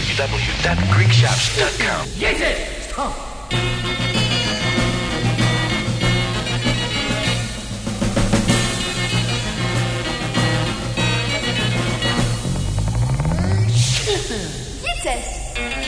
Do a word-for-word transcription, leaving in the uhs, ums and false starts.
w w dot greek shops dot com. Get it! Stop! Γίτσες!